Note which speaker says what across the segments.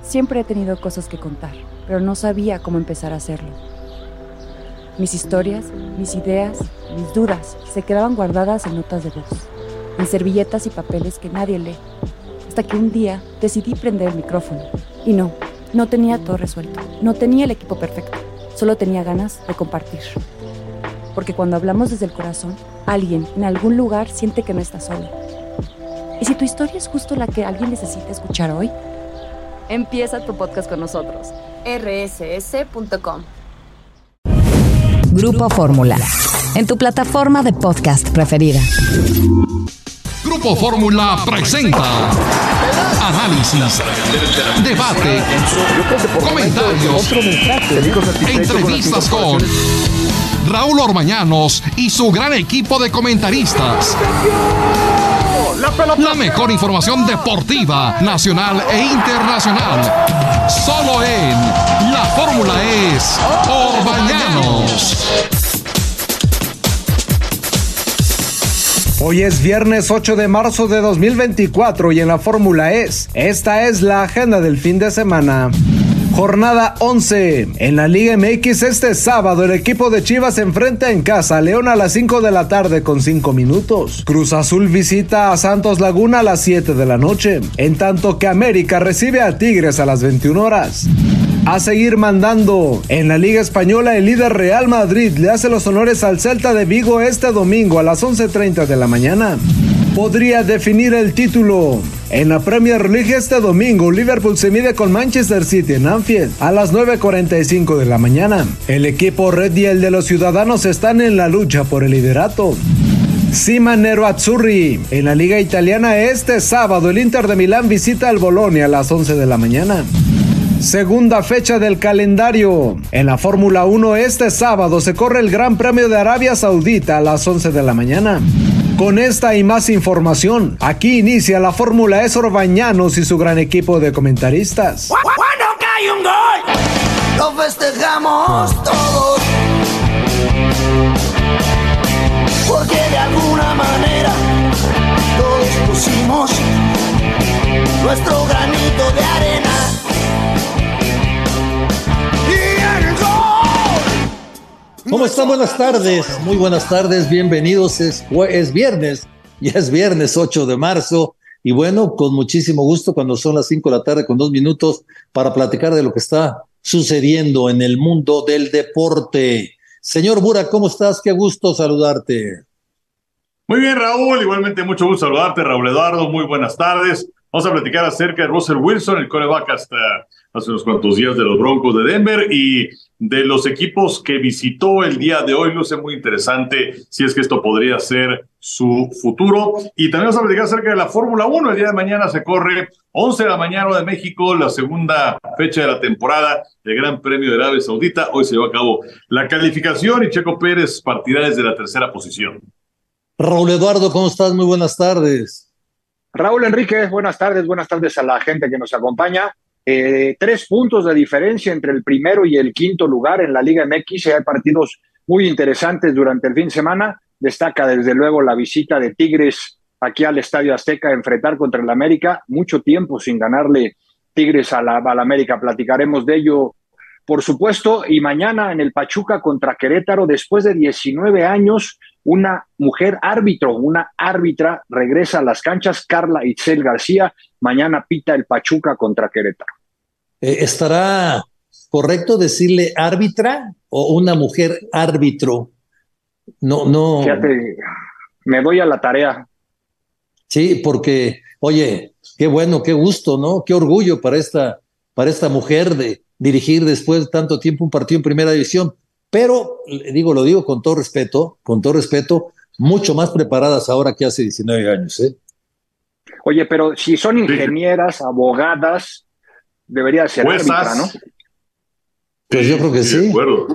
Speaker 1: Siempre he tenido cosas que contar, pero no sabía cómo empezar a hacerlo. Mis historias, mis ideas, mis dudas se quedaban guardadas en notas de voz, en servilletas y papeles que nadie lee, hasta que un día decidí prender el micrófono. Y no tenía todo resuelto, no tenía el equipo perfecto, solo tenía ganas de compartir. Porque cuando hablamos desde el corazón, alguien en algún lugar siente que no está solo. ¿Y si tu historia es justo la que alguien necesita escuchar hoy? Empieza tu podcast con nosotros. rss.com.
Speaker 2: Grupo Fórmula, en tu plataforma de podcast preferida.
Speaker 3: Grupo Fórmula presenta análisis, debate, comentarios, entrevistas con Raúl Orbañanos y su gran equipo de comentaristas. La mejor información deportiva, nacional e internacional. Solo en La Fórmula es Orbañanos.
Speaker 4: Hoy es viernes 8 de marzo de 2024 y en La Fórmula esta es la agenda del fin de semana. Jornada 11. En la Liga MX este sábado el equipo de Chivas se enfrenta en casa a León a las 5 de la tarde con 5 minutos. Cruz Azul visita a Santos Laguna a las 7 de la noche, en tanto que América recibe a Tigres a las 21 horas. A seguir mandando. En la Liga Española el líder Real Madrid le hace los honores al Celta de Vigo este domingo a las 11:30 de la mañana. Podría definir el título. En la Premier League este domingo, Liverpool se mide con Manchester City en Anfield a las 9:45 de la mañana. El equipo red y el de los ciudadanos están en la lucha por el liderato. Sima Nerazzurri. En la Liga Italiana este sábado, el Inter de Milán visita al Bolonia a las 11 de la mañana. Segunda fecha del calendario. En la Fórmula 1 este sábado se corre el Gran Premio de Arabia Saudita a las 11 de la mañana. Con esta y más información, aquí inicia La Fórmula es Orbañanos y su gran equipo de comentaristas.
Speaker 5: Cuando cae un gol, lo festejamos todos, porque de alguna manera todos pusimos nuestro granito de arena.
Speaker 6: ¿Cómo están? Buenas tardes, muy buenas tardes, bienvenidos, es viernes, ya es viernes 8 de marzo, y bueno, con muchísimo gusto cuando son las 5 de la tarde con 2 minutos para platicar de lo que está sucediendo en el mundo del deporte. Señor Burak, ¿cómo estás? Qué gusto saludarte.
Speaker 7: Muy bien, Raúl, igualmente mucho gusto saludarte, Raúl Eduardo, muy buenas tardes. Vamos a platicar acerca de Russell Wilson, el quarterback hasta hace unos cuantos días de los Broncos de Denver y de los equipos que visitó el día de hoy. Luce muy interesante si es que esto podría ser su futuro. Y también vamos a platicar acerca de la Fórmula 1. El día de mañana se corre 11 de la mañana hora de México, la segunda fecha de la temporada del Gran Premio de Arabia Saudita. Hoy se lleva a cabo la calificación y Checo Pérez partirá desde la tercera posición.
Speaker 6: Raúl Eduardo, ¿cómo estás? Muy buenas tardes.
Speaker 8: Raúl Enrique, buenas tardes a la gente que nos acompaña. 3 puntos de diferencia entre el primero y el quinto lugar en la Liga MX. Hay partidos muy interesantes durante el fin de semana. Destaca desde luego la visita de Tigres aquí al Estadio Azteca a enfrentar contra el América. Mucho tiempo sin ganarle Tigres a la América. Platicaremos de ello, por supuesto. Y mañana en el Pachuca contra Querétaro, después de 19 años, una mujer árbitro, una árbitra regresa a las canchas, Carla Itzel García. Mañana pita el Pachuca contra Querétaro.
Speaker 6: ¿Estará correcto decirle árbitra o una mujer árbitro? No.
Speaker 8: Fíjate, me doy a la tarea.
Speaker 6: Sí, porque, oye, qué bueno, qué gusto, ¿no? Qué orgullo para esta mujer de dirigir después de tanto tiempo un partido en primera división. Pero, lo digo con todo respeto, mucho más preparadas ahora que hace 19 años, ¿eh?
Speaker 8: Oye, pero si son ingenieras, abogadas, debería ser árbitra, ¿no?
Speaker 6: Pues yo creo que sí.
Speaker 7: De acuerdo.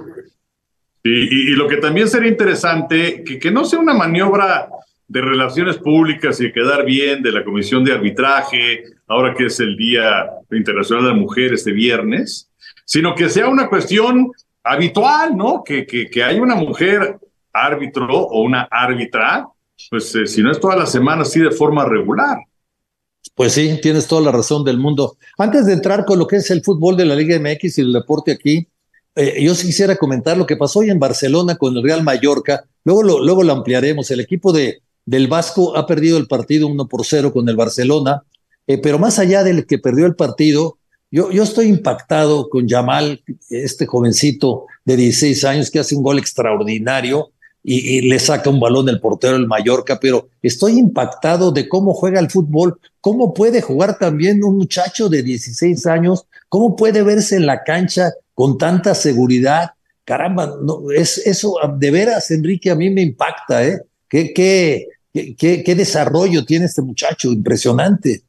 Speaker 7: Y lo que también sería interesante, que no sea una maniobra de relaciones públicas y de quedar bien de la Comisión de Arbitraje, ahora que es el Día Internacional de la Mujer este viernes, sino que sea una cuestión habitual, ¿no? Que hay una mujer árbitro o una árbitra, pues si no es toda la semana, sí de forma regular.
Speaker 6: Pues sí, tienes toda la razón del mundo. Antes de entrar con lo que es el fútbol de la Liga MX y el deporte aquí, yo sí quisiera comentar lo que pasó hoy en Barcelona con el Real Mallorca. Luego lo ampliaremos. El equipo del Vasco ha perdido el partido 1-0 con el Barcelona, pero más allá del que perdió el partido, yo estoy impactado con Yamal, este jovencito de 16 años que hace un gol extraordinario y le saca un balón el portero del Mallorca, pero estoy impactado de cómo juega el fútbol, cómo puede jugar también un muchacho de 16 años, cómo puede verse en la cancha con tanta seguridad. Caramba, no, eso de veras, Enrique, a mí me impacta, ¿eh? ¿Qué desarrollo tiene este muchacho? Impresionante.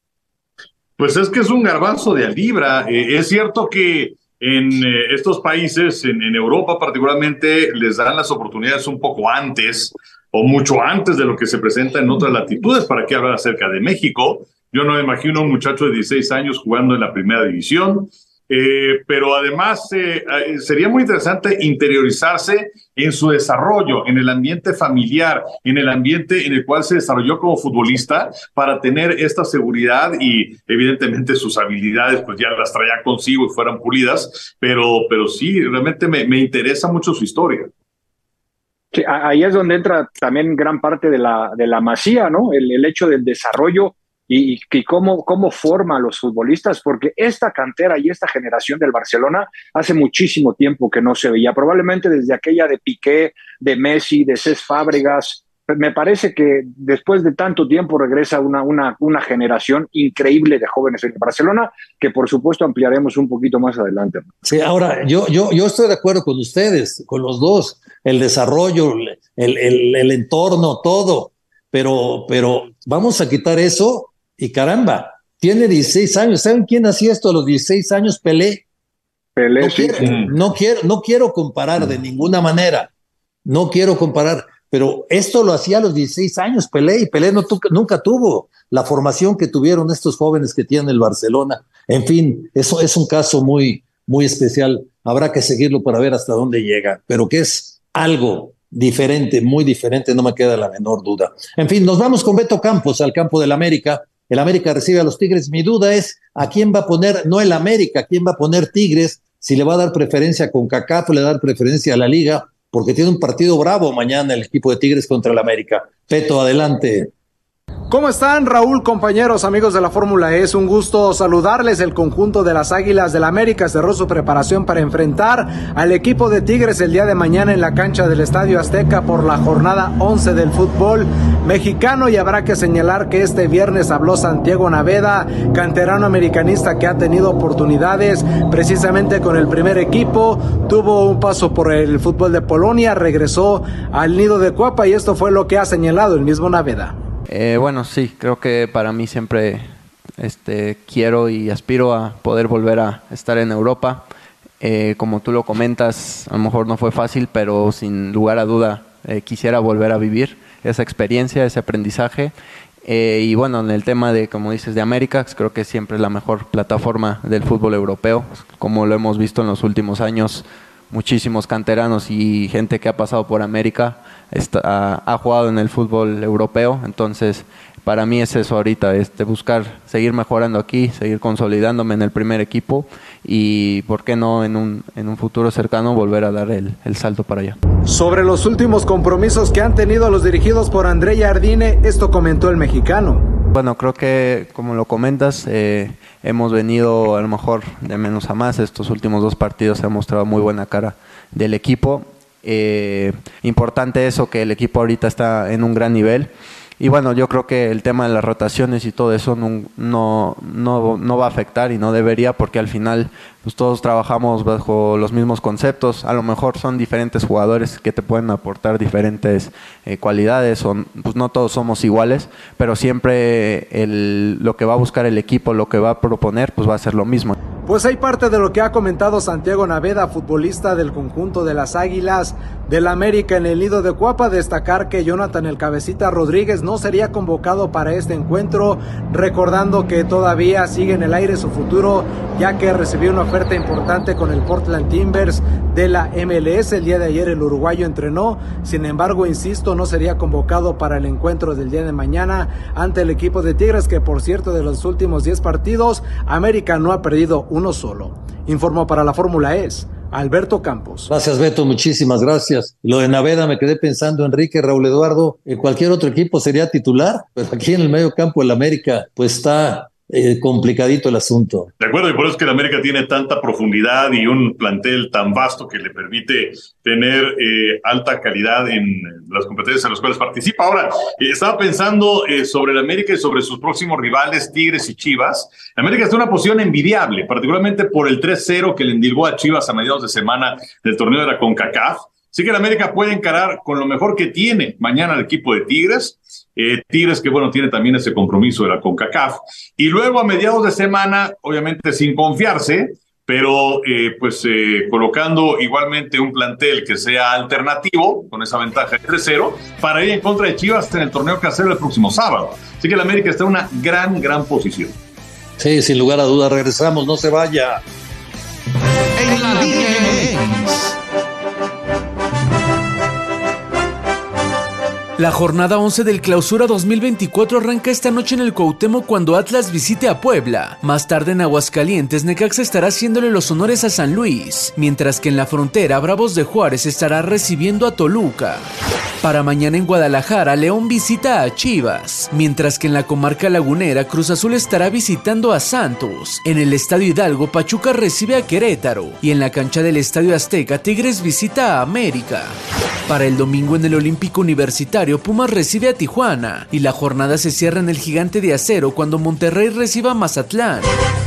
Speaker 7: Pues es que es un garbanzo de a libra. Es cierto que en estos países, en Europa particularmente, les dan las oportunidades un poco antes o mucho antes de lo que se presenta en otras latitudes. ¿Para qué hablar acerca de México? Yo no me imagino a un muchacho de 16 años jugando en la primera división. Pero además sería muy interesante interiorizarse en su desarrollo, en el ambiente familiar, en el ambiente en el cual se desarrolló como futbolista para tener esta seguridad y evidentemente sus habilidades pues ya las traía consigo y fueran pulidas, pero sí, realmente me interesa mucho su historia.
Speaker 8: Sí, ahí es donde entra también gran parte de la masía, ¿no? El hecho del desarrollo y cómo forma a los futbolistas, porque esta cantera y esta generación del Barcelona hace muchísimo tiempo que no se veía, probablemente desde aquella de Piqué, de Messi, de Cesc Fábregas. Me parece que después de tanto tiempo regresa una generación increíble de jóvenes en Barcelona, que por supuesto ampliaremos un poquito más adelante.
Speaker 6: Sí, ahora, yo estoy de acuerdo con ustedes, con los dos, el desarrollo, el entorno, todo, pero vamos a quitar eso. Y caramba, tiene 16 años. ¿Saben quién hacía esto a los 16 años? Pelé.
Speaker 8: Pelé,
Speaker 6: No quiero comparar de ninguna manera. No quiero comparar. Pero esto lo hacía a los 16 años Pelé. Y Pelé nunca tuvo la formación que tuvieron estos jóvenes que tiene el Barcelona. En fin, eso es un caso muy, muy especial. Habrá que seguirlo para ver hasta dónde llega. Pero que es algo diferente, muy diferente, no me queda la menor duda. En fin, nos vamos con Beto Campos al campo del América. El América recibe a los Tigres. Mi duda es a quién va a poner, no el América, a quién va a poner Tigres, si le va a dar preferencia a CONCACAF o le va a dar preferencia a la Liga, porque tiene un partido bravo mañana el equipo de Tigres contra el América. Beto, adelante.
Speaker 4: ¿Cómo están, Raúl, compañeros, amigos de la Fórmula E? Es un gusto saludarles. El conjunto de las Águilas del América cerró su preparación para enfrentar al equipo de Tigres el día de mañana en la cancha del Estadio Azteca por la jornada 11 del fútbol mexicano. Y habrá que señalar que este viernes habló Santiago Naveda, canterano americanista que ha tenido oportunidades precisamente con el primer equipo. Tuvo un paso por el fútbol de Polonia, regresó al nido de Cuapa y esto fue lo que ha señalado el mismo Naveda.
Speaker 9: Bueno, sí, creo que para mí siempre quiero y aspiro a poder volver a estar en Europa. Como tú lo comentas, a lo mejor no fue fácil, pero sin lugar a duda quisiera volver a vivir esa experiencia, ese aprendizaje. Y bueno, en el tema de, como dices, de América, creo que siempre es la mejor plataforma del fútbol europeo. Como lo hemos visto en los últimos años, muchísimos canteranos y gente que ha pasado por América ha jugado en el fútbol europeo. Entonces para mí es eso ahorita, buscar seguir mejorando aquí, seguir consolidándome en el primer equipo y por qué no en un futuro cercano volver a dar el salto para allá.
Speaker 4: Sobre los últimos compromisos que han tenido los dirigidos por André Jardine, esto comentó el mexicano.
Speaker 9: Bueno, creo que como lo comentas, hemos venido a lo mejor de menos a más. Estos últimos 2 partidos se ha mostrado muy buena cara del equipo. Importante eso, que el equipo ahorita está en un gran nivel. Y bueno, yo creo que el tema de las rotaciones y todo eso no va a afectar y no debería, porque al final pues todos trabajamos bajo los mismos conceptos. A lo mejor son diferentes jugadores que te pueden aportar diferentes cualidades, o pues no todos somos iguales, pero siempre lo que va a buscar el equipo, lo que va a proponer, pues va a ser lo mismo.
Speaker 4: Pues hay parte de lo que ha comentado Santiago Naveda, futbolista del conjunto de las Águilas del América en el nido de Cuapa. Destacar que Jonathan el Cabecita Rodríguez no sería convocado para este encuentro, recordando que todavía sigue en el aire su futuro, ya que recibió una oferta importante con el Portland Timbers de la MLS. El día de ayer el uruguayo entrenó, sin embargo, insisto, no sería convocado para el encuentro del día de mañana ante el equipo de Tigres, que por cierto, de los últimos 10 partidos, América no ha perdido uno solo. Informó para la Fórmula E Alberto Campos.
Speaker 6: Gracias, Beto, muchísimas gracias. Lo de Naveda me quedé pensando, Enrique, Raúl Eduardo, en cualquier otro equipo sería titular, pero aquí en el medio campo del América pues está complicadito el asunto.
Speaker 7: De acuerdo, y por eso es que el América tiene tanta profundidad y un plantel tan vasto que le permite tener alta calidad en las competencias en las cuales participa. Ahora, estaba pensando sobre el América y sobre sus próximos rivales, Tigres y Chivas. América está en una posición envidiable, particularmente por el 3-0 que le endilgó a Chivas a mediados de semana del torneo de la CONCACAF. Así que el América puede encarar con lo mejor que tiene mañana el equipo de Tigres. Tigres que, bueno, tiene también ese compromiso de la CONCACAF. Y luego a mediados de semana, obviamente sin confiarse, pero colocando igualmente un plantel que sea alternativo, con esa ventaja de 3-0, para ir en contra de Chivas en el torneo casero el próximo sábado. Así que el América está en una gran posición.
Speaker 6: Sí, sin lugar a dudas, regresamos, no se vaya.
Speaker 3: En la Liga MX.
Speaker 10: La jornada 11 del Clausura 2024 arranca esta noche en el Cuauhtémoc cuando Atlas visite a Puebla. Más tarde en Aguascalientes, Necaxa estará haciéndole los honores a San Luis, mientras que en la frontera, Bravos de Juárez estará recibiendo a Toluca. Para mañana en Guadalajara, León visita a Chivas, mientras que en la comarca lagunera, Cruz Azul estará visitando a Santos. En el Estadio Hidalgo, Pachuca recibe a Querétaro, y en la cancha del Estadio Azteca, Tigres visita a América. Para el domingo en el Olímpico Universitario, Pumas recibe a Tijuana, y la jornada se cierra en el Gigante de Acero cuando Monterrey reciba a Mazatlán.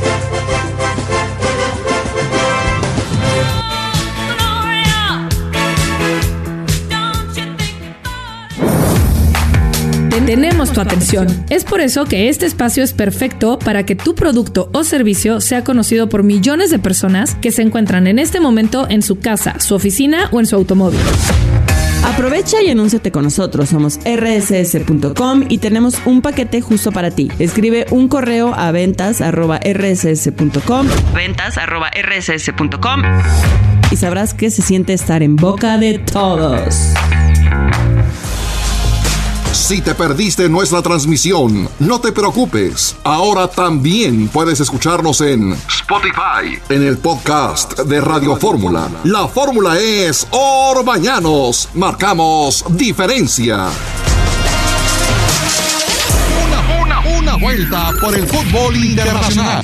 Speaker 11: Tenemos tu atención. Es por eso que este espacio es perfecto para que tu producto o servicio sea conocido por millones de personas que se encuentran en este momento en su casa, su oficina o en su automóvil.
Speaker 12: Aprovecha y anúnciate con nosotros. Somos rss.com y tenemos un paquete justo para ti. Escribe un correo a ventas@rss.com y sabrás que se siente estar en boca de todos.
Speaker 3: Si te perdiste nuestra transmisión, no te preocupes. Ahora también puedes escucharnos en Spotify, en el podcast de Radio Fórmula. La fórmula es Orbañanos. Marcamos diferencia. Una vuelta por el fútbol internacional.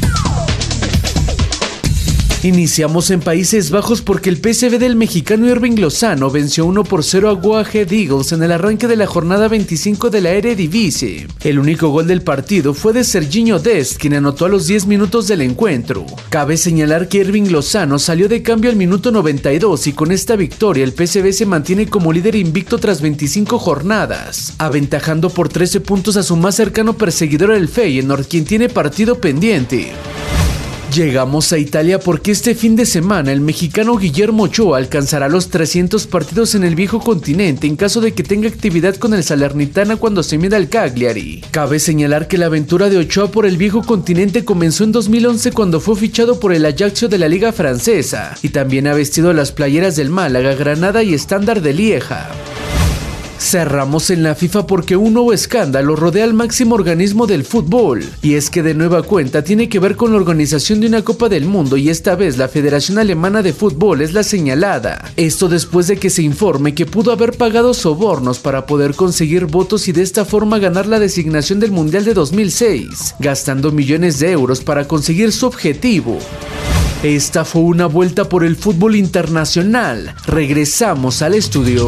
Speaker 10: Iniciamos en Países Bajos porque el PSV del mexicano Irving Lozano venció 1-0 a Go Ahead Eagles en el arranque de la jornada 25 de la Eredivisie. El único gol del partido fue de Serginho Dest, quien anotó a los 10 minutos del encuentro. Cabe señalar que Irving Lozano salió de cambio al minuto 92 y con esta victoria el PSV se mantiene como líder invicto tras 25 jornadas, aventajando por 13 puntos a su más cercano perseguidor el Feyenoord, quien tiene partido pendiente. Llegamos a Italia porque este fin de semana el mexicano Guillermo Ochoa alcanzará los 300 partidos en el viejo continente en caso de que tenga actividad con el Salernitana cuando se mida al Cagliari. Cabe señalar que la aventura de Ochoa por el viejo continente comenzó en 2011 cuando fue fichado por el Ajaccio de la Liga Francesa y también ha vestido las playeras del Málaga, Granada y Estándar de Lieja. Cerramos en la FIFA porque un nuevo escándalo rodea al máximo organismo del fútbol, y es que de nueva cuenta tiene que ver con la organización de una Copa del Mundo y esta vez la Federación Alemana de Fútbol es la señalada. Esto después de que se informe que pudo haber pagado sobornos para poder conseguir votos y de esta forma ganar la designación del Mundial de 2006, gastando millones de euros para conseguir su objetivo. Esta fue una vuelta por el fútbol internacional. Regresamos al estudio.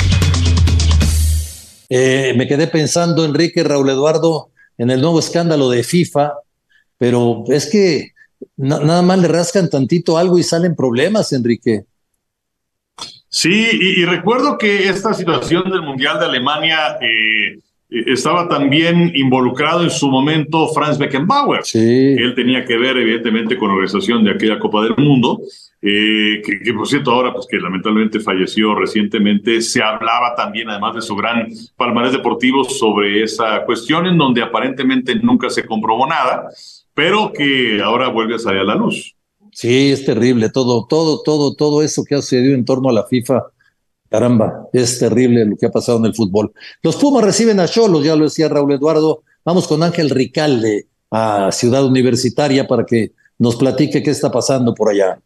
Speaker 6: Me quedé pensando, Enrique, Raúl Eduardo, en el nuevo escándalo de FIFA, pero es que nada más le rascan tantito algo y salen problemas, Enrique.
Speaker 7: Sí, y recuerdo que esta situación del Mundial de Alemania estaba también involucrado en su momento Franz Beckenbauer.
Speaker 6: Sí.
Speaker 7: Él tenía que ver, evidentemente, con la organización de aquella Copa del Mundo, que por cierto, ahora, pues que lamentablemente falleció recientemente. Se hablaba también, además de su gran palmarés deportivo, sobre esa cuestión en donde aparentemente nunca se comprobó nada, pero que ahora vuelve a salir a la luz.
Speaker 6: Sí, es terrible, todo eso que ha sucedido en torno a la FIFA. Caramba, es terrible lo que ha pasado en el fútbol. Los Pumas reciben a Xolos, ya lo decía Raúl Eduardo. Vamos con Ángel Ricalde a Ciudad Universitaria para que nos platique qué está pasando por allá.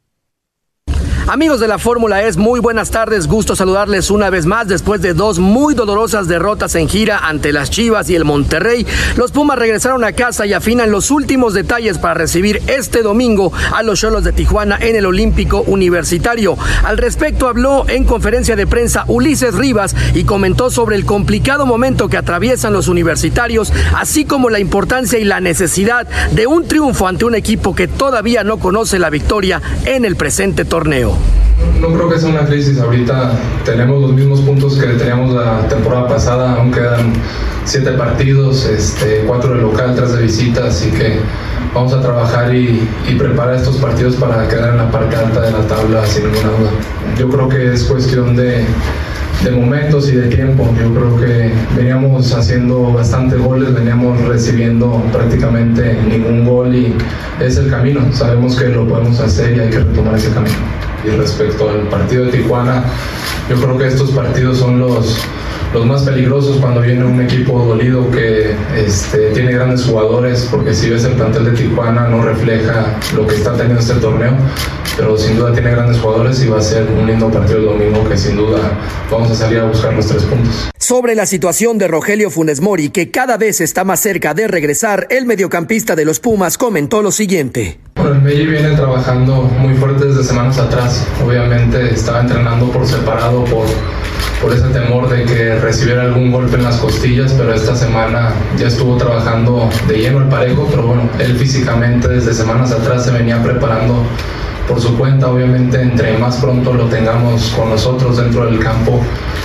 Speaker 13: Amigos de la Fórmula E, muy buenas tardes, gusto saludarles una vez más después de 2 muy dolorosas derrotas en gira ante las Chivas y el Monterrey. Los Pumas regresaron a casa y afinan los últimos detalles para recibir este domingo a los Xolos de Tijuana en el Olímpico Universitario. Al respecto habló en conferencia de prensa Ulises Rivas y comentó sobre el complicado momento que atraviesan los universitarios, así como la importancia y la necesidad de un triunfo ante un equipo que todavía no conoce la victoria en el presente torneo.
Speaker 14: No creo que sea una crisis. Ahorita tenemos los mismos puntos que teníamos la temporada pasada, aún quedan 7 partidos, 4 de local, 3 de visita, así que vamos a trabajar y preparar estos partidos para quedar en la parte alta de la tabla sin ninguna duda. Yo creo que es cuestión de momentos y de tiempo. Yo creo que veníamos haciendo bastantes goles, veníamos recibiendo prácticamente ningún gol y es el camino. Sabemos que lo podemos hacer y hay que retomar ese camino. Y respecto al partido de Tijuana, yo creo que estos partidos son los más peligrosos cuando viene un equipo dolido que tiene grandes jugadores, porque si ves el plantel de Tijuana no refleja lo que está teniendo este torneo, pero sin duda tiene grandes jugadores y va a ser un lindo partido el domingo que sin duda vamos a salir a buscar los 3 puntos.
Speaker 13: Sobre la situación de Rogelio Funes Mori, que cada vez está más cerca de regresar, el mediocampista de los Pumas comentó lo siguiente.
Speaker 14: Bueno, el Meji viene trabajando muy fuerte desde semanas atrás. Obviamente estaba entrenando por separado por ese temor de que recibiera algún golpe en las costillas, pero esta semana ya estuvo trabajando de lleno al parejo, pero bueno, él físicamente desde semanas atrás se venía preparando por su cuenta. Obviamente entre más pronto lo tengamos con nosotros dentro del campo,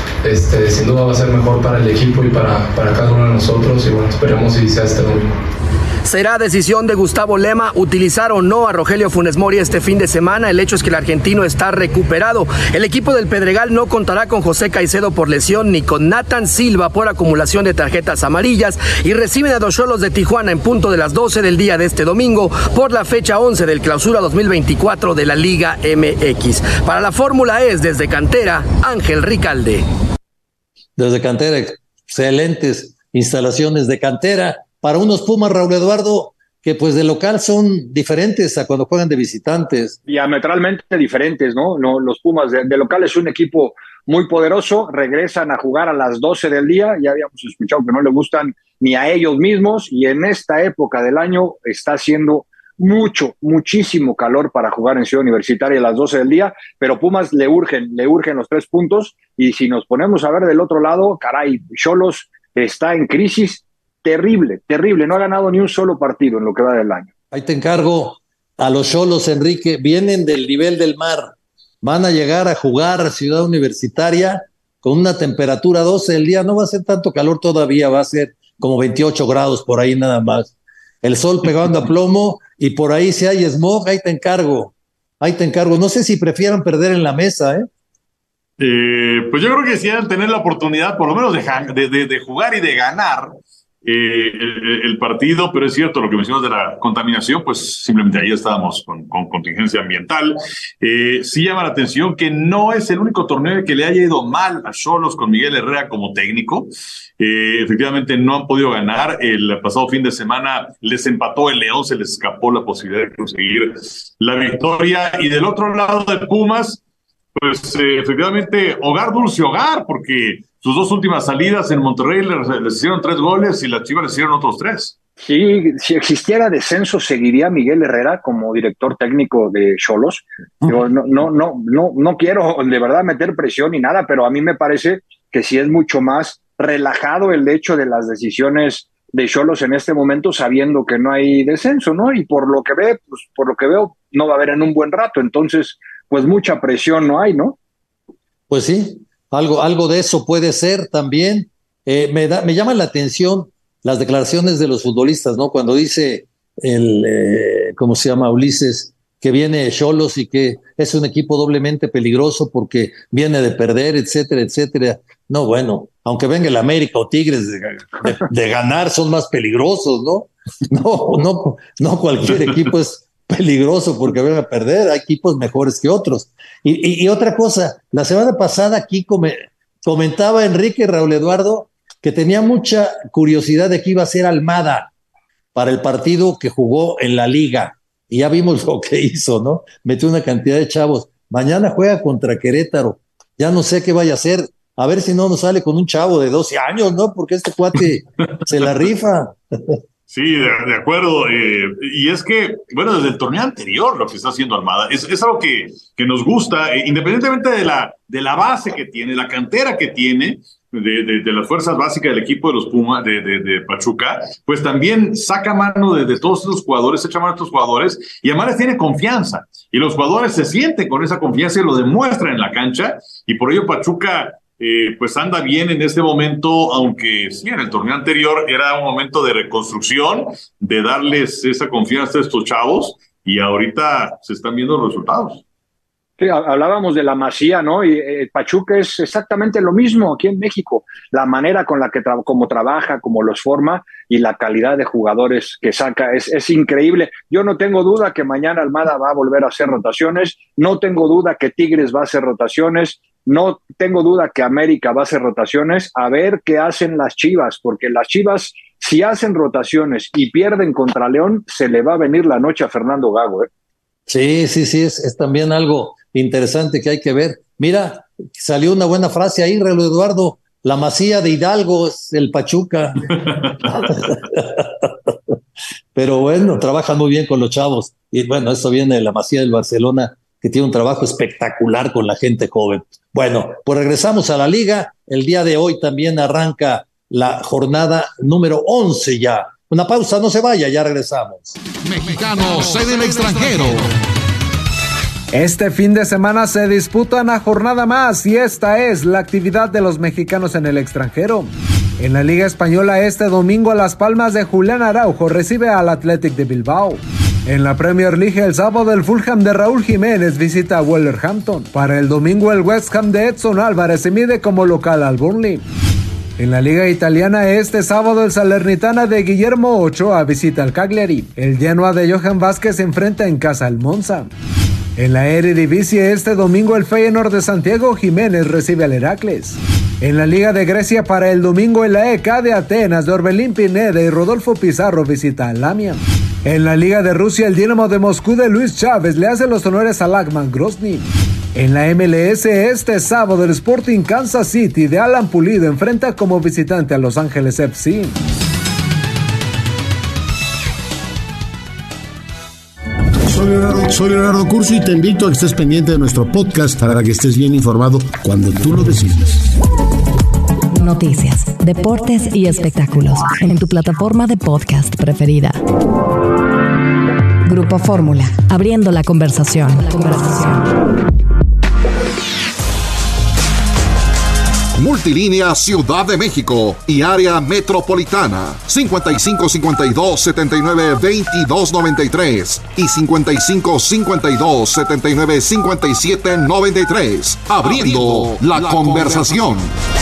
Speaker 14: sin duda va a ser mejor para el equipo y para cada uno de nosotros, y bueno, esperemos si sea este domingo.
Speaker 13: Será decisión de Gustavo Lema utilizar o no a Rogelio Funes Mori este fin de semana. El hecho es que el argentino está recuperado. El equipo del Pedregal no contará con José Caicedo por lesión ni con Nathan Silva por acumulación de tarjetas amarillas y reciben a los Xolos de Tijuana en punto de las 12 del día de este domingo por la fecha 11 del Clausura 2024 de la Liga MX. Para la Fórmula E, desde Cantera, Ángel Ricalde.
Speaker 6: Desde Cantera, excelentes instalaciones de Cantera. Para unos Pumas, Raúl Eduardo, que pues de local son diferentes a cuando juegan de visitantes.
Speaker 8: Diametralmente diferentes, ¿no? Los Pumas de local es un equipo muy poderoso, regresan a jugar a las 12 del día, ya habíamos escuchado que no le gustan ni a ellos mismos, y en esta época del año está haciendo muchísimo calor para jugar en Ciudad Universitaria a las 12 del día, pero Pumas le urgen los 3 puntos, y si nos ponemos a ver del otro lado, caray, Xolos está en crisis terrible, no ha ganado ni un solo partido en lo que va del año.
Speaker 6: Ahí te encargo a los Xolos, Enrique, vienen del nivel del mar, van a llegar a jugar a Ciudad Universitaria con una temperatura 12 del día, no va a ser tanto calor todavía, va a ser como 28 grados por ahí nada más, el sol pegando a plomo, y por ahí si hay smog, ahí te encargo, no sé si prefieran perder en la mesa,
Speaker 7: pues yo creo que si han tener la oportunidad por lo menos de jugar y de ganar el partido, pero es cierto lo que mencionas de la contaminación, pues simplemente ahí estábamos con contingencia ambiental. Sí llama la atención que no es el único torneo que le haya ido mal a Xolos con Miguel Herrera como técnico. Efectivamente no han podido ganar. El pasado fin de semana les empató el León, se les escapó la posibilidad de conseguir la victoria. Y del otro lado de Pumas, pues efectivamente hogar dulce hogar, porque sus 2 últimas salidas en Monterrey les hicieron 3 goles y las Chivas les hicieron otros 3.
Speaker 8: Sí, si existiera descenso, seguiría Miguel Herrera como director técnico de Xolos. No quiero de verdad meter presión ni nada, pero a mí me parece que sí es mucho más relajado el hecho de las decisiones de Xolos en este momento, sabiendo que no hay descenso, ¿no? Y por lo que veo, no va a haber en un buen rato. Entonces, pues mucha presión no hay, ¿no?
Speaker 6: Pues sí, algo de eso puede ser también. me llama la atención las declaraciones de los futbolistas, ¿no? Cuando dice ¿cómo se llama? Ulises, que viene Xolos y que es un equipo doblemente peligroso porque viene de perder, etcétera, etcétera. No, bueno, aunque venga el América o Tigres de ganar, son más peligrosos, ¿no? No cualquier equipo es peligroso porque venga a perder, hay equipos mejores que otros. Y otra cosa, la semana pasada aquí comentaba Enrique Raúl Eduardo que tenía mucha curiosidad de qué iba a hacer Almada para el partido que jugó en la Liga. Y ya vimos lo que hizo, ¿no? Metió una cantidad de chavos. Mañana juega contra Querétaro. Ya no sé qué vaya a hacer. A ver si no nos sale con un chavo de 12 años, ¿no? Porque este cuate se la rifa.
Speaker 7: Sí, de acuerdo. Y es que, bueno, desde el torneo anterior lo que está haciendo Almada es algo que nos gusta, independientemente de la base que tiene, la cantera que tiene, de las fuerzas básicas del equipo de los Pumas, de Pachuca, pues también saca mano de todos estos jugadores, echa mano a estos jugadores, y además les tiene confianza. Y los jugadores se sienten con esa confianza y lo demuestran en la cancha, y por ello Pachuca pues anda bien en este momento, aunque sí, en el torneo anterior era un momento de reconstrucción, de darles esa confianza a estos chavos, y ahorita se están viendo los resultados.
Speaker 8: Sí, hablábamos de la Masía, ¿no? Y Pachuca es exactamente lo mismo aquí en México. La manera con la que como trabaja, como los forma y la calidad de jugadores que saca es increíble. Yo no tengo duda que mañana Almada va a volver a hacer rotaciones. No tengo duda que Tigres va a hacer rotaciones. No tengo duda que América va a hacer rotaciones. A ver qué hacen las Chivas, porque las Chivas, si hacen rotaciones y pierden contra León, se le va a venir la noche a Fernando Gago, ¿eh?
Speaker 6: Sí, es también algo interesante que hay que ver. Mira, salió una buena frase ahí, Raúl Eduardo, la Masía de Hidalgo es el Pachuca. Pero bueno, trabajan muy bien con los chavos. Y bueno, eso viene de la Masía del Barcelona, que tiene un trabajo espectacular con la gente joven. Bueno, pues regresamos a la Liga. El día de hoy también arranca la jornada número 11 ya. Una pausa, no se vaya, ya regresamos.
Speaker 3: Mexicanos en el extranjero.
Speaker 4: Este fin de semana se disputa una jornada más y esta es la actividad de los mexicanos en el extranjero. En la Liga Española este domingo Las Palmas de Julián Araujo recibe al Athletic de Bilbao. En la Premier League el sábado el Fulham de Raúl Jiménez visita a Wolverhampton. Para el domingo el West Ham de Edson Álvarez se mide como local al Burnley. En la Liga Italiana este sábado el Salernitana de Guillermo Ochoa visita al Cagliari. El Genoa de Johan Vázquez se enfrenta en casa al Monza. En la Eredivisie este domingo el Feyenoord de Santiago Jiménez recibe al Heracles. En la Liga de Grecia para el domingo el AEK de Atenas de Orbelín Pineda y Rodolfo Pizarro visita al Lamia. En la Liga de Rusia el Dinamo de Moscú de Luis Chávez le hace los honores al Lagman Grozny. En la MLS este sábado el Sporting Kansas City de Alan Pulido enfrenta como visitante a Los Ángeles FC.
Speaker 15: Soy Leonardo Curcio y te invito a que estés pendiente de nuestro podcast para que estés bien informado cuando tú lo decidas.
Speaker 2: Noticias, deportes y espectáculos en tu plataforma de podcast preferida. Grupo Fórmula, abriendo la conversación.
Speaker 3: Multilínea Ciudad de México y área metropolitana 5552-792293 y 5552-795793. Abriendo la conversación.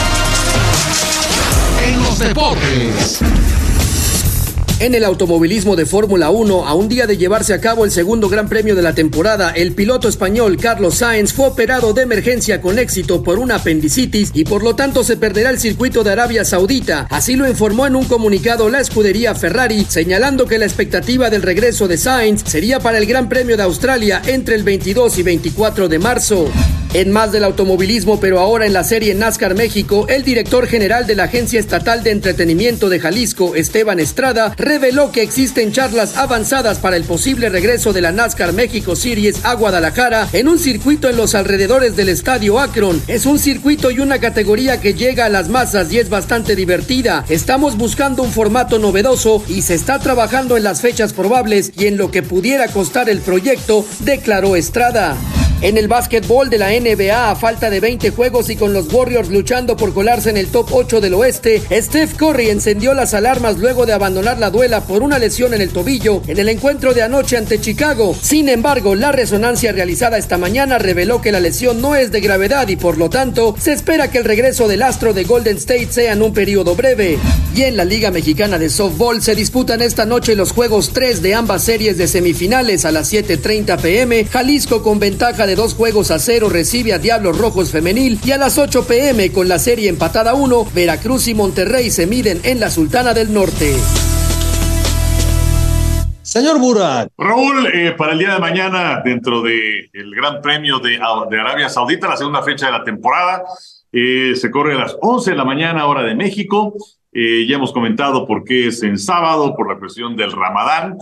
Speaker 3: En los deportes.
Speaker 13: En el automovilismo de Fórmula 1, a un día de llevarse a cabo el segundo Gran Premio de la temporada, el piloto español Carlos Sainz fue operado de emergencia con éxito por una apendicitis y por lo tanto se perderá el circuito de Arabia Saudita. Así lo informó en un comunicado la escudería Ferrari, señalando que la expectativa del regreso de Sainz sería para el Gran Premio de Australia entre el 22 y 24 de marzo. En más del automovilismo, pero ahora en la serie NASCAR México, el director general de la Agencia Estatal de Entretenimiento de Jalisco, Esteban Estrada, reveló que existen charlas avanzadas para el posible regreso de la NASCAR México Series a Guadalajara en un circuito en los alrededores del Estadio Akron. Es un circuito y una categoría que llega a las masas y es bastante divertida. Estamos buscando un formato novedoso y se está trabajando en las fechas probables y en lo que pudiera costar el proyecto, declaró Estrada. En el básquetbol de la NBA, a falta de 20 juegos y con los Warriors luchando por colarse en el top 8 del oeste, Steph Curry encendió las alarmas luego de abandonar la duela por una lesión en el tobillo en el encuentro de anoche ante Chicago. Sin embargo, la resonancia realizada esta mañana reveló que la lesión no es de gravedad y por lo tanto se espera que el regreso del astro de Golden State sea en un periodo breve. Y en la Liga Mexicana de Softball se disputan esta noche los juegos 3 de ambas series de semifinales a las 7:30 p.m. Jalisco con ventaja de 2-0 recibe a Diablos Rojos Femenil y a las 8 p.m. con la serie empatada 1, Veracruz y Monterrey se miden en la Sultana del Norte.
Speaker 6: Señor Burak.
Speaker 7: Raúl, para el día de mañana, dentro del Gran Premio de Arabia Saudita, la segunda fecha de la temporada, se corre a las 11 de la mañana, hora de México. Ya hemos comentado por qué es en sábado, por la cuestión del Ramadán,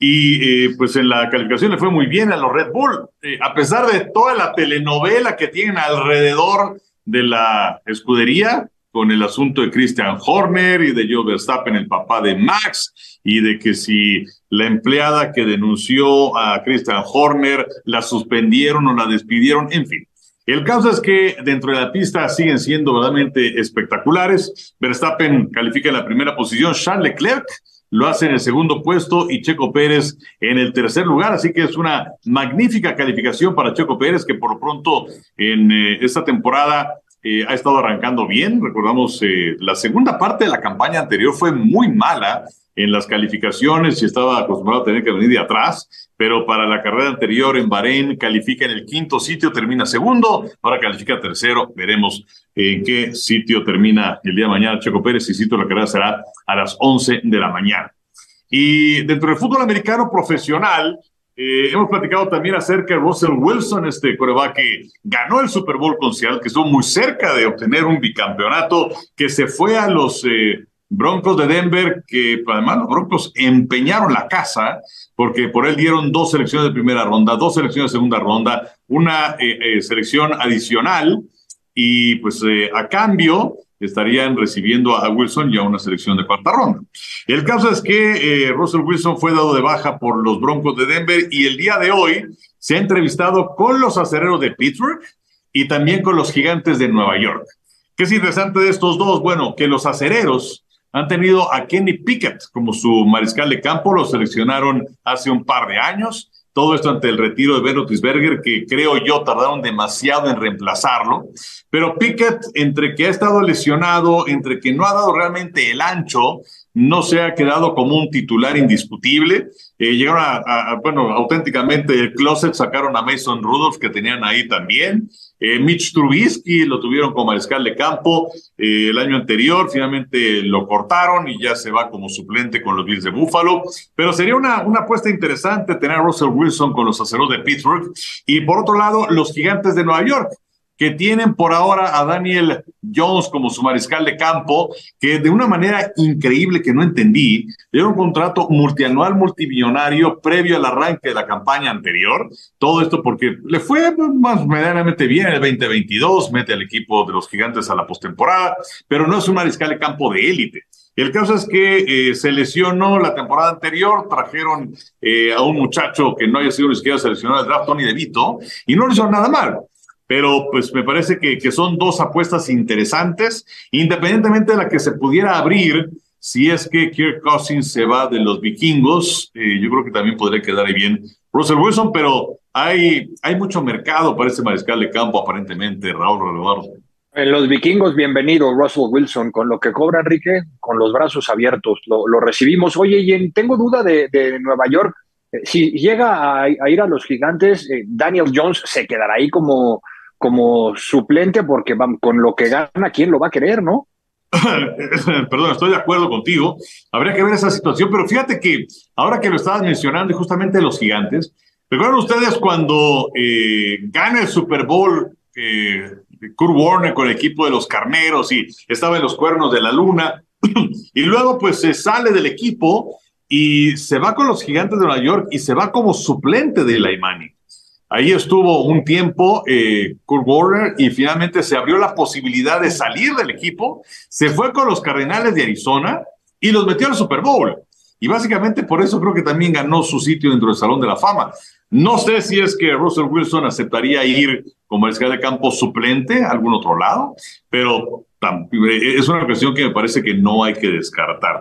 Speaker 7: y pues en la calificación le fue muy bien a los Red Bull, a pesar de toda la telenovela que tienen alrededor de la escudería, con el asunto de Christian Horner y de Joe Verstappen, el papá de Max, y de que si la empleada que denunció a Christian Horner la suspendieron o la despidieron, en fin. El caso es que dentro de la pista siguen siendo verdaderamente espectaculares. Verstappen califica en la primera posición, Charles Leclerc lo hace en el segundo puesto y Checo Pérez en el tercer lugar, así que es una magnífica calificación para Checo Pérez, que por lo pronto en esta temporada ha estado arrancando bien. Recordamos, la segunda parte de la campaña anterior fue muy mala en las calificaciones y estaba acostumbrado a tener que venir de atrás, pero para la carrera anterior en Bahrein califica en el 5º sitio, termina segundo, ahora califica tercero. Veremos en qué sitio termina el día de mañana Checo Pérez, y sitio la carrera será a las 11 de la mañana. Y dentro del fútbol americano profesional, hemos platicado también acerca de Russell Wilson, este quarterback que ganó el Super Bowl con Seattle, que estuvo muy cerca de obtener un bicampeonato, que se fue a los Broncos de Denver, que además los Broncos empeñaron la casa, porque por él dieron 2 selecciones de primera ronda, 2 selecciones de segunda ronda, una selección adicional, y pues a cambio estarían recibiendo a Wilson ya una selección de cuarta ronda. El caso es que Russell Wilson fue dado de baja por los Broncos de Denver, y el día de hoy se ha entrevistado con los Acereros de Pittsburgh y también con los Gigantes de Nueva York. ¿Qué es interesante de estos dos? Bueno, que los Acereros han tenido a Kenny Pickett como su mariscal de campo, lo seleccionaron hace un par de años. Todo esto ante el retiro de Ben Roethlisberger, que creo yo tardaron demasiado en reemplazarlo. Pero Pickett, entre que ha estado lesionado, entre que no ha dado realmente el ancho, no se ha quedado como un titular indiscutible. Llegaron bueno, auténticamente el closet, sacaron a Mason Rudolph, que tenían ahí también. Mitch Trubisky lo tuvieron como mariscal de campo el año anterior, finalmente lo cortaron y ya se va como suplente con los Bills de Buffalo, pero sería una apuesta interesante tener a Russell Wilson con los Aceros de Pittsburgh. Y por otro lado, los Gigantes de Nueva York, que tienen por ahora a Daniel Jones como su mariscal de campo, que de una manera increíble que no entendí, le dio un contrato multianual multimillonario previo al arranque de la campaña anterior. Todo esto porque le fue más medianamente bien en el 2022, mete al equipo de los Gigantes a la postemporada, pero no es un mariscal de campo de élite. El caso es que se lesionó la temporada anterior, trajeron a un muchacho que no haya sido ni siquiera seleccionado del draft, Tony DeVito, y no le hizo nada mal. Pero pues me parece que son dos apuestas interesantes, independientemente de la que se pudiera abrir, si es que Kirk Cousins se va de los vikingos. Yo creo que también podría quedar ahí bien Russell Wilson, pero hay mucho mercado para ese mariscal de campo, aparentemente, Raúl Eduardo.
Speaker 8: En los vikingos, bienvenido Russell Wilson, con lo que cobra Enrique, con los brazos abiertos, lo recibimos. Oye, y tengo duda de Nueva York, si llega a ir a los Gigantes, Daniel Jones se quedará ahí como suplente, porque vamos, con lo que gana, ¿quién lo va a querer, no?
Speaker 7: Perdón, estoy de acuerdo contigo. Habría que ver esa situación, pero fíjate que ahora que lo estabas mencionando, y justamente los Gigantes, ¿recuerdan ustedes cuando gana el Super Bowl Kurt Warner con el equipo de los Carneros y estaba en los Cuernos de la Luna? Y luego pues se sale del equipo y se va con los Gigantes de Nueva York y se va como suplente de Eli Manning. Ahí estuvo un tiempo Kurt Warner y finalmente se abrió la posibilidad de salir del equipo, se fue con los Cardenales de Arizona y los metió al Super Bowl. y básicamente por eso creo que también ganó su sitio dentro del Salón de la Fama. No sé si es que Russell Wilson aceptaría ir como mariscal de campo suplente a algún otro lado, pero es una cuestión que me parece que no hay que descartar.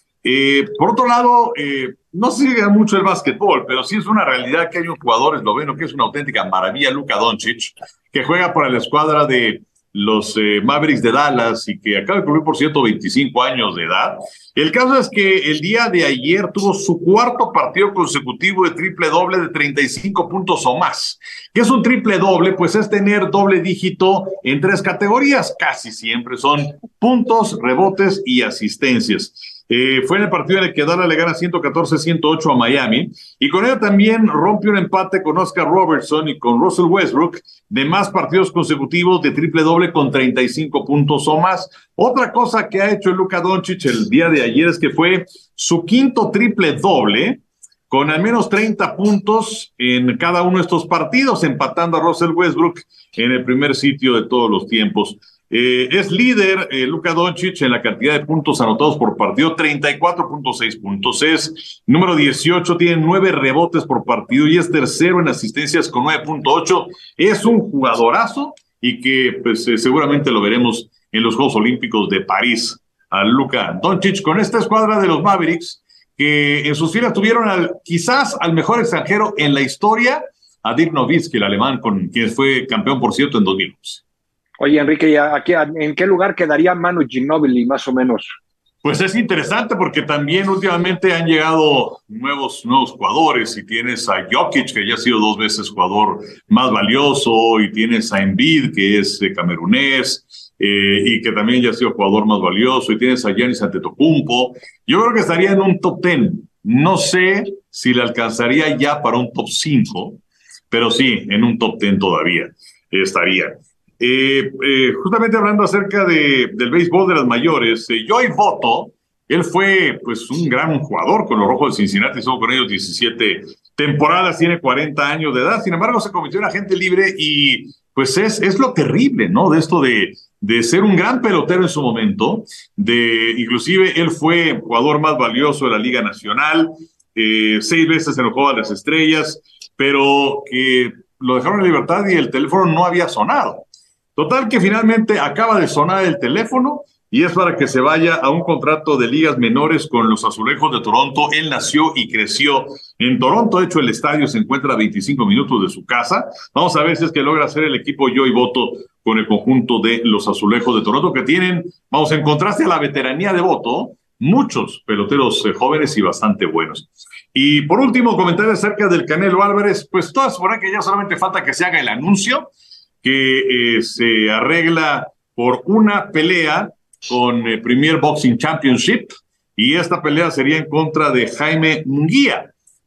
Speaker 7: Por otro lado, no se sigue mucho el básquetbol, pero sí es una realidad que hay un jugador esloveno que es una auténtica maravilla, Luka Doncic, que juega para la escuadra de los Mavericks de Dallas y que acaba de cumplir, por cierto, 25 años de edad. El caso es que el día de ayer tuvo su cuarto partido consecutivo de triple doble de 35 puntos o más. ¿Qué es un triple doble? Pues es tener doble dígito en 3 categorías. Casi siempre son puntos, rebotes y asistencias. Fue en el partido en el que Dallas le gana 114-108 a Miami, y con ello también rompe un empate con Oscar Robertson y con Russell Westbrook de más partidos consecutivos de triple doble con 35 puntos o más. Otra cosa que ha hecho Luka Doncic el día de ayer es que fue su quinto triple doble con al menos 30 puntos en cada uno de estos partidos, empatando a Russell Westbrook en el primer sitio de todos los tiempos. Es líder Luka Doncic en la cantidad de puntos anotados por partido, 34.6 puntos. Es número 18, tiene 9 rebotes por partido y es tercero en asistencias con 9.8. Es un jugadorazo y que pues, seguramente lo veremos en los Juegos Olímpicos de París. A Luka Doncic con esta escuadra de los Mavericks, que en sus filas tuvieron quizás al mejor extranjero en la historia, a Dirk Nowitzki, el alemán, con quien fue campeón, por cierto, en 2011.
Speaker 8: Oye, Enrique, ¿en qué lugar quedaría Manu Ginóbili, más o menos?
Speaker 7: Pues es interesante porque también últimamente han llegado nuevos jugadores, y tienes a Jokic, que ya ha sido 2 veces jugador más valioso, y tienes a Embiid, que es camerunés, y que también ya ha sido jugador más valioso, y tienes a Giannis Antetokounmpo. Yo creo que estaría en un top 10. No sé si le alcanzaría ya para un top 5, pero sí, en un top 10 todavía estaría. Justamente hablando acerca del béisbol de las mayores, Joey Votto, él fue pues un gran jugador con los Rojos de Cincinnati, estuvo con ellos 17 temporadas, tiene 40 años de edad, sin embargo se convirtió en agente libre, y pues es lo terrible, ¿no? De esto de ser un gran pelotero en su momento, inclusive él fue jugador más valioso de la Liga Nacional, 6 veces en el Juego de las Estrellas, pero que lo dejaron en libertad y el teléfono no había sonado. Total que finalmente acaba de sonar el teléfono y es para que se vaya a un contrato de ligas menores con los Azulejos de Toronto. Él nació y creció en Toronto. De hecho, el estadio se encuentra a 25 minutos de su casa. Vamos a ver si es que logra hacer el equipo Joey Votto con el conjunto de los Azulejos de Toronto, que tienen, vamos, en contraste a la veteranía de Votto, muchos peloteros jóvenes y bastante buenos. Y por último, comentar acerca del Canelo Álvarez. Pues todas por ahí que ya solamente falta que se haga el anuncio, que se arregla por una pelea con Premier Boxing Championship, y esta pelea sería en contra de Jaime Munguía,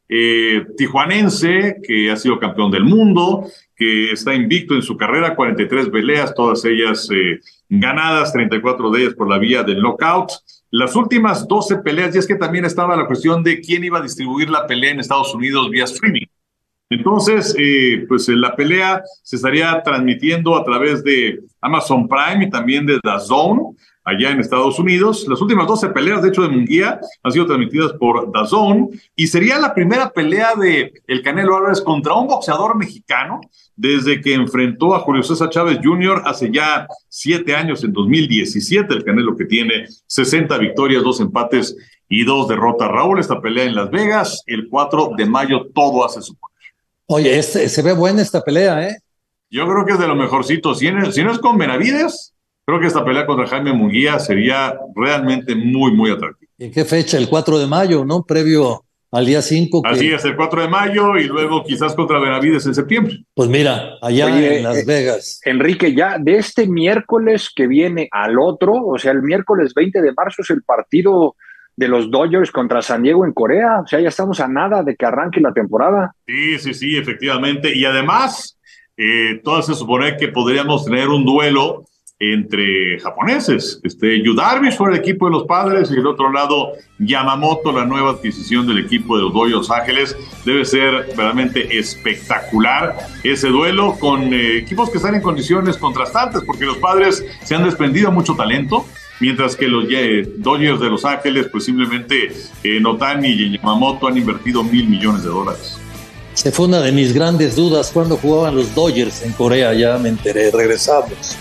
Speaker 7: tijuanense, que ha sido campeón del mundo, que está invicto en su carrera, 43 peleas, todas ellas ganadas, 34 de ellas por la vía del knockout. Las últimas 12 peleas, y es que también estaba la cuestión de quién iba a distribuir la pelea en Estados Unidos vía streaming. Entonces, pues la pelea se estaría transmitiendo a través de Amazon Prime y también de DAZN allá en Estados Unidos. Las últimas 12 peleas, de hecho, de Munguía han sido transmitidas por DAZN, y sería la primera pelea de el Canelo Álvarez contra un boxeador mexicano desde que enfrentó a Julio César Chávez Jr. hace ya 7 años, en 2017. El Canelo, que tiene 60 victorias, 2 empates y 2 derrotas. Raúl, esta pelea en Las Vegas, el 4 de mayo, todo hace su poder.
Speaker 6: Oye, se ve buena esta pelea, ¿eh?
Speaker 7: Yo creo que es de lo mejorcito. Si no es con Benavides, creo que esta pelea contra Jaime Munguía sería realmente muy, muy atractiva.
Speaker 6: ¿En qué fecha? El 4 de mayo, ¿no? Previo al día 5.
Speaker 7: Así es, el 4 de mayo, y luego quizás contra Benavides en septiembre.
Speaker 6: Pues mira, allá en Las Vegas.
Speaker 8: Enrique, ya de este miércoles que viene al otro, o sea, el miércoles 20 de marzo es el partido de los Dodgers contra San Diego en Corea. O sea, ya estamos a nada de que arranque la temporada.
Speaker 7: Sí, efectivamente. Y además, todo se supone que podríamos tener un duelo entre japoneses. Yu Darvish por el equipo de los Padres, y del otro lado Yamamoto, la nueva adquisición del equipo de los Dodgers Ángeles. Debe ser realmente espectacular ese duelo, con equipos que están en condiciones contrastantes, porque los Padres se han desprendido mucho talento, mientras que los Dodgers de Los Ángeles, pues simplemente Ohtani y Yamamoto han invertido $1,000 millones.
Speaker 6: Se fue una de mis grandes dudas cuando jugaban los Dodgers en Corea, ya me enteré, regresamos.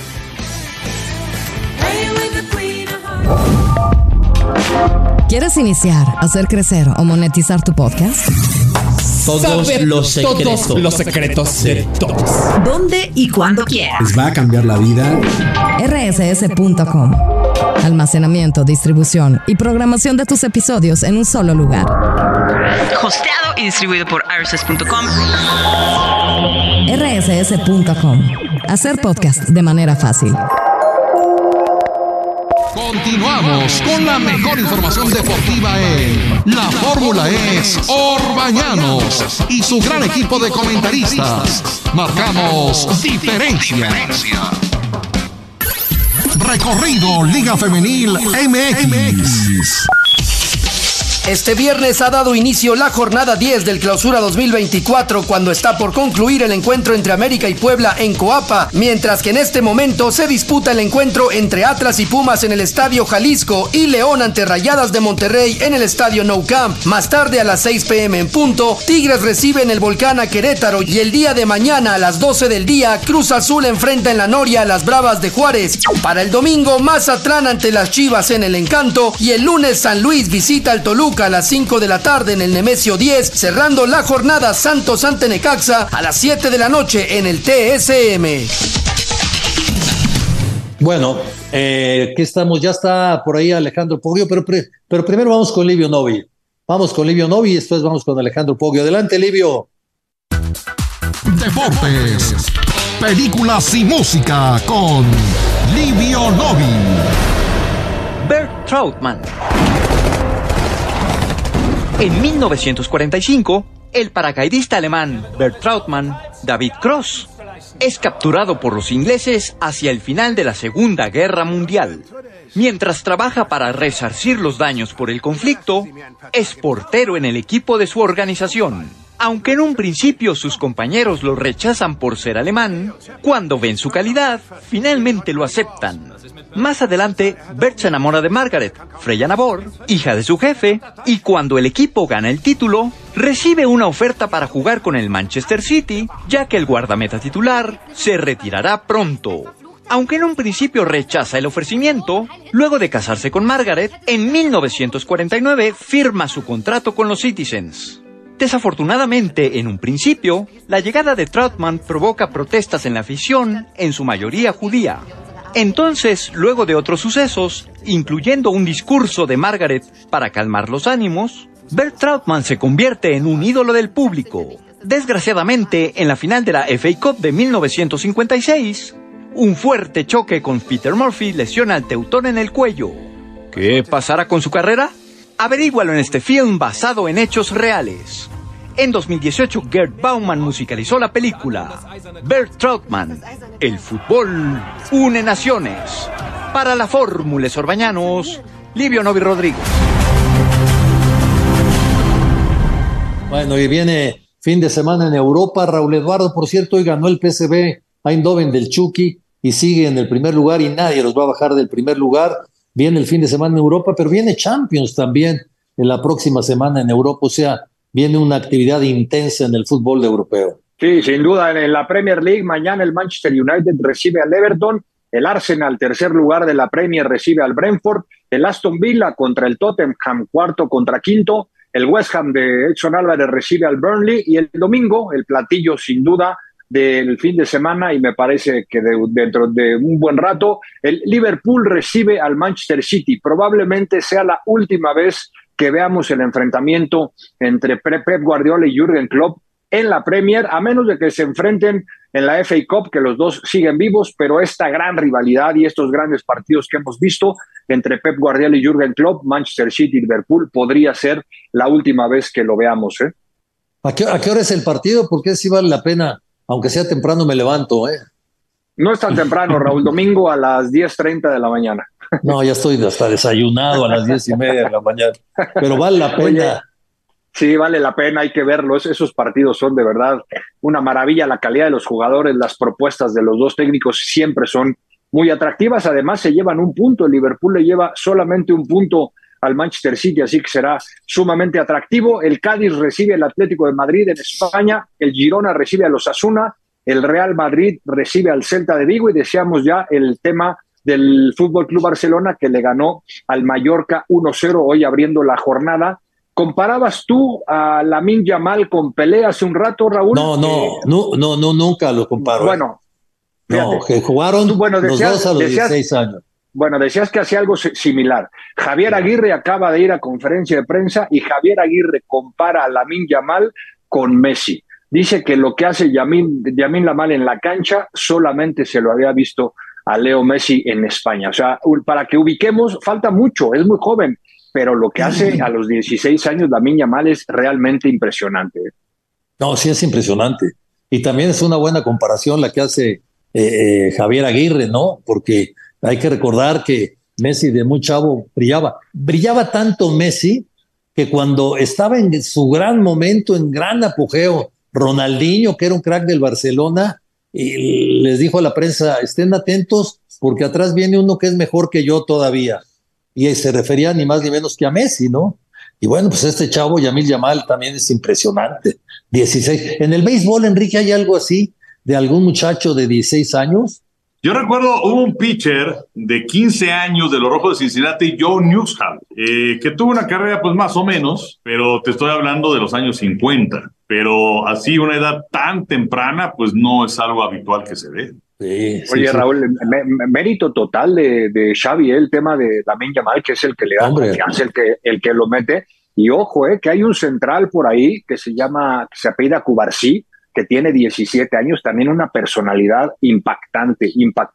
Speaker 2: ¿Quieres iniciar, hacer crecer o monetizar tu podcast?
Speaker 16: Todos los secretos de todos.
Speaker 2: ¿Dónde y cuándo quieras?
Speaker 15: ¿Les va a cambiar la vida?
Speaker 2: rss.com. Almacenamiento, distribución y programación de tus episodios en un solo lugar.
Speaker 17: Hosteado y distribuido por rss.com.
Speaker 2: rss.com. Hacer podcast de manera fácil.
Speaker 3: Continuamos con la mejor información deportiva en La Fórmula es Orbañanos y su gran equipo de comentaristas. Marcamos diferencia. Recorrido Liga Femenil MX.
Speaker 13: Este viernes ha dado inicio la jornada 10 del Clausura 2024, cuando está por concluir el encuentro entre América y Puebla en Coapa, mientras que en este momento se disputa el encuentro entre Atlas y Pumas en el Estadio Jalisco y León ante Rayadas de Monterrey en el Estadio Nou Camp. Más tarde, a las 6 p.m. en punto, Tigres recibe en el Volcán a Querétaro, y el día de mañana a las 12 del día, Cruz Azul enfrenta en la Noria a las Bravas de Juárez. Para el domingo, Mazatlán ante las Chivas en el Encanto, y el lunes San Luis visita al Toluca a las 5 de la tarde en el Nemesio 10, cerrando la jornada Santos ante Necaxa a las 7 de la noche en el TSM.
Speaker 6: Bueno, aquí estamos, ya está por ahí Alejandro Poggio, pero primero vamos con Livio Novi. Vamos con Livio Novi y después vamos con Alejandro Poggio. Adelante, Livio.
Speaker 3: Deportes, películas y música con Livio Novi.
Speaker 18: Bert Trautmann. En 1945, el paracaidista alemán Bert Trautmann, David Cross, es capturado por los ingleses hacia el final de la Segunda Guerra Mundial. Mientras trabaja para resarcir los daños por el conflicto, es portero en el equipo de su organización. Aunque en un principio sus compañeros lo rechazan por ser alemán, cuando ven su calidad, finalmente lo aceptan. Más adelante, Bert se enamora de Margaret, Freya Nabor, hija de su jefe, y cuando el equipo gana el título, recibe una oferta para jugar con el Manchester City, ya que el guardameta titular se retirará pronto. Aunque en un principio rechaza el ofrecimiento, luego de casarse con Margaret, en 1949 firma su contrato con los Citizens. Desafortunadamente, en un principio, la llegada de Trautmann provoca protestas en la afición, en su mayoría judía. Entonces, luego de otros sucesos, incluyendo un discurso de Margaret para calmar los ánimos, Bert Trautmann se convierte en un ídolo del público. Desgraciadamente, en la final de la FA Cup de 1956, un fuerte choque con Peter Murphy lesiona al teutón en el cuello. ¿Qué pasará con su carrera? Averígualo en este film basado en hechos reales. En 2018, Gerd Bauman musicalizó la película Bert Trautmann, el fútbol une naciones. Para la Fórmula Orbañanos, Livio Novi Rodrigo.
Speaker 6: Bueno, y viene fin de semana en Europa. Raúl Eduardo, por cierto, hoy ganó el PSV Eindhoven del Chucky y sigue en el primer lugar y nadie los va a bajar del primer lugar. Viene el fin de semana en Europa, pero viene Champions también en la próxima semana en Europa, o sea, viene una actividad intensa en el fútbol europeo.
Speaker 8: Sí, sin duda, en la Premier League mañana el Manchester United recibe al Everton, el Arsenal, tercer lugar de la Premier, recibe al Brentford, el Aston Villa contra el Tottenham, cuarto contra quinto, el West Ham de Edson Álvarez recibe al Burnley, y el domingo, el platillo sin duda del fin de semana, y me parece que dentro de un buen rato, el Liverpool recibe al Manchester City. Probablemente sea la última vez que veamos el enfrentamiento entre Pep Guardiola y Jürgen Klopp en la Premier, a menos de que se enfrenten en la FA Cup, que los dos siguen vivos, pero esta gran rivalidad y estos grandes partidos que hemos visto entre Pep Guardiola y Jürgen Klopp, Manchester City y Liverpool, podría ser la última vez que lo veamos.
Speaker 6: ¿A qué hora es el partido? Porque sí vale la pena. Aunque sea temprano me levanto,
Speaker 8: No es tan temprano, Raúl. Domingo a las 10:30 de la mañana.
Speaker 6: No, ya estoy hasta desayunado a las 10:30 de la mañana. Pero vale la pena.
Speaker 8: Oye, sí, vale la pena, hay que verlos. Esos partidos son de verdad una maravilla. La calidad de los jugadores, las propuestas de los dos técnicos siempre son muy atractivas. Además, se llevan un punto. El Liverpool le lleva solamente un punto al Manchester City, así que será sumamente atractivo. El Cádiz recibe al Atlético de Madrid en España, el Girona recibe al Osasuna, el Real Madrid recibe al Celta de Vigo y deseamos ya el tema del Fútbol Club Barcelona, que le ganó al Mallorca 1-0 hoy abriendo la jornada. ¿Comparabas tú a Lamine Yamal con Pelé hace un rato, Raúl?
Speaker 6: No, nunca lo comparo.
Speaker 8: Bueno,
Speaker 6: no, que jugaron los dos a los 16 años.
Speaker 8: Bueno, decías que hacía algo similar. Javier Aguirre acaba de ir a conferencia de prensa y Javier Aguirre compara a Lamine Yamal con Messi. Dice que lo que hace Lamine Yamal en la cancha solamente se lo había visto a Leo Messi en España. O sea, para que ubiquemos, falta mucho, es muy joven, pero lo que hace a los 16 años Lamine Yamal es realmente impresionante.
Speaker 6: No, sí es impresionante. Y también es una buena comparación la que hace Javier Aguirre, ¿no? Porque hay que recordar que Messi de muy chavo brillaba tanto Messi que cuando estaba en su gran momento, en gran apogeo, Ronaldinho, que era un crack del Barcelona, y les dijo a la prensa, estén atentos porque atrás viene uno que es mejor que yo todavía. Y se refería ni más ni menos que a Messi, ¿no? Y bueno, pues este chavo, Lamine Yamal, también es impresionante. 16. En el béisbol, Enrique, ¿hay algo así de algún muchacho de 16 años?
Speaker 7: Yo recuerdo, hubo un pitcher de 15 años de los Rojos de Cincinnati, Joe Newsham, que tuvo una carrera pues más o menos, pero te estoy hablando de los años 50. Pero así una edad tan temprana, pues no es algo habitual que se ve.
Speaker 8: Sí, oye, sí. Raúl, mérito total de Xavi, el tema de Lamine Yamal, que es el que le da confianza, el que lo mete. Y ojo, que hay un central por ahí que se apellida Cubarsí, que tiene 17 años, también una personalidad impactante,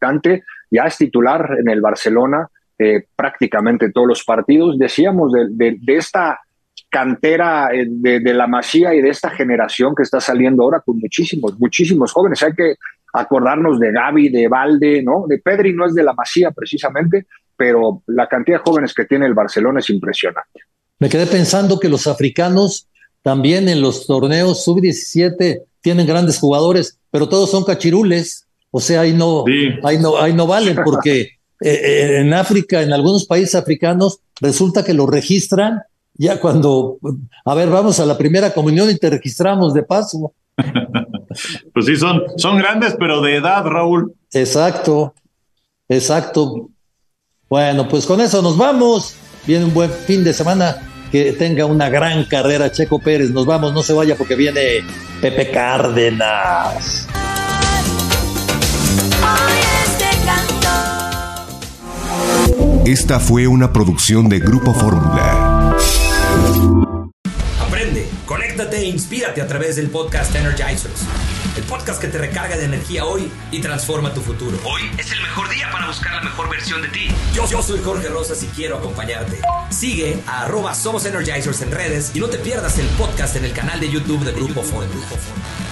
Speaker 8: ya es titular en el Barcelona prácticamente todos los partidos. Decíamos de esta cantera de la Masía y de esta generación que está saliendo ahora con muchísimos jóvenes. Hay que acordarnos de Gavi, de Valde, ¿no? De Pedri no es de la Masía precisamente, pero la cantidad de jóvenes que tiene el Barcelona es impresionante.
Speaker 6: Me quedé pensando que los africanos también en los torneos sub-17 tienen grandes jugadores, pero todos son cachirules, o sea, ahí no valen, porque en África, en algunos países africanos, resulta que lo registran ya cuando, a ver, vamos a la primera comunión y te registramos de paso.
Speaker 7: Pues sí, son grandes, pero de edad, Raúl.
Speaker 6: Exacto. Bueno, pues con eso nos vamos. Viene un buen fin de semana. Que tenga una gran carrera Checo Pérez. Nos vamos, no se vaya porque viene Pepe Cárdenas.
Speaker 3: Esta fue una producción de Grupo Fórmula.
Speaker 19: Aprende, conéctate e inspírate a través del podcast Energizers. El podcast que te recarga de energía hoy y transforma tu futuro. Hoy es el mejor día para buscar la mejor versión de ti. Yo soy Jorge Rosas y quiero acompañarte. Sigue a @SomosEnergizers en redes y no te pierdas el podcast en el canal de YouTube de Grupo Fórmula.